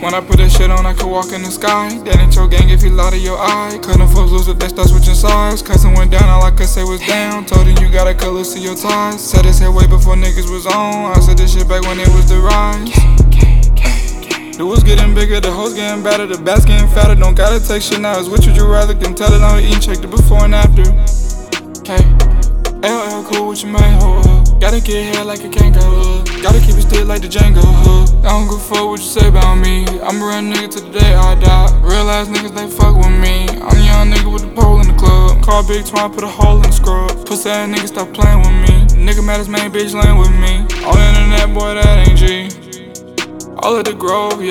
When I put that shit on, I could walk in the sky. That ain't your gang if you lie to your eye. Cutting folks loose if they start switching sides. Cussing went down, all I could say was down. Told him you gotta cut loose to your ties. Said his head way before niggas was on. I said this shit back when it was the rise. The was getting bigger, the hoes getting better, the bats getting fatter. Don't gotta take shit now, it's which would you rather? Can tell it on eating, check the before and after. Hey, LL cool with your main hoe up. Gotta get hair like a kangaroo hood. Gotta keep it still like the Django hood. I don't give a fuck what you say about me. I'm a real nigga till the day I die. Real ass niggas, they fuck with me. I'm a young nigga with the pole in the club. Call Big Twine, put a hole in the scrub. Pussy ass nigga, stop playing with me. Nigga mad his main bitch laying with me. On the internet, boy, that ain't G. All of the Grove, yeah.